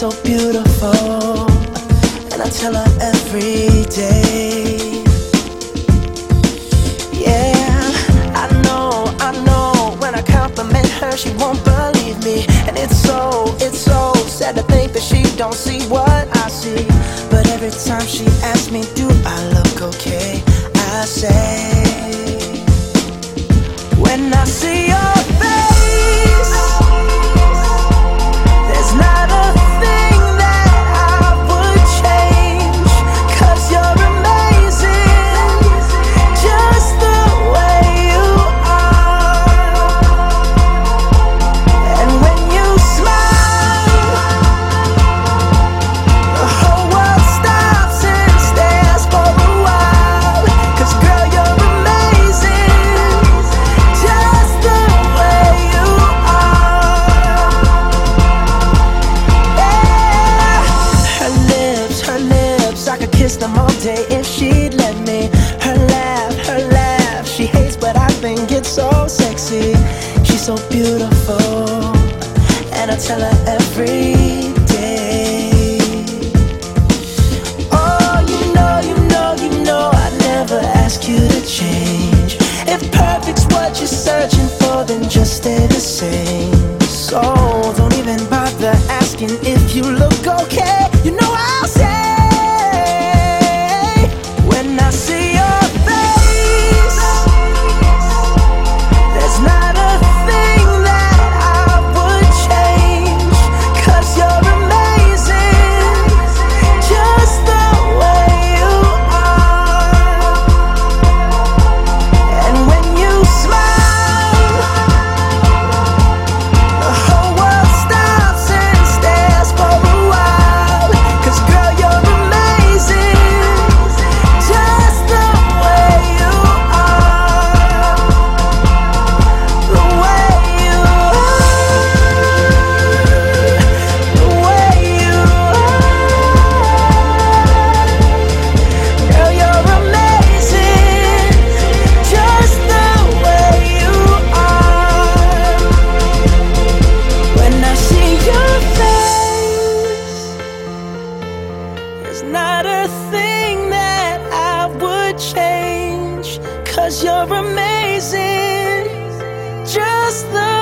so beautiful, and I tell her every day. Yeah, I know, when I compliment her, she won't believe me. And it's so sad to think that she don't see what I see. But every time she asks me, do I look okay, I say, when I see your face, there's not a thing that I would change, 'cause you're amazing, just the way you are. And when you smile, the whole world stops and stares for a while. 'Cause girl, you're amazing, just the way you are. Yeah. Her lips, I could kiss them all day if she'd let me. Her laugh, she hates but I think it's so sexy. She's so beautiful, and I tell her every day. Oh, you know, I never ask you to change. If perfect's what you're searching for, then just stay the same. So don't even bother asking if you look okay. You know I'll say, when I see your face, there's not a thing that I would change, 'cause you're amazing, just the way you are. And when you smile, the whole world stops and stares for a while. 'Cause girl, you're amazing, just the way you are. The way you are, the way you are. Girl, you're amazing, just the way you are. When I see your face, there's not a thing that I would change, 'cause you're amazing, just the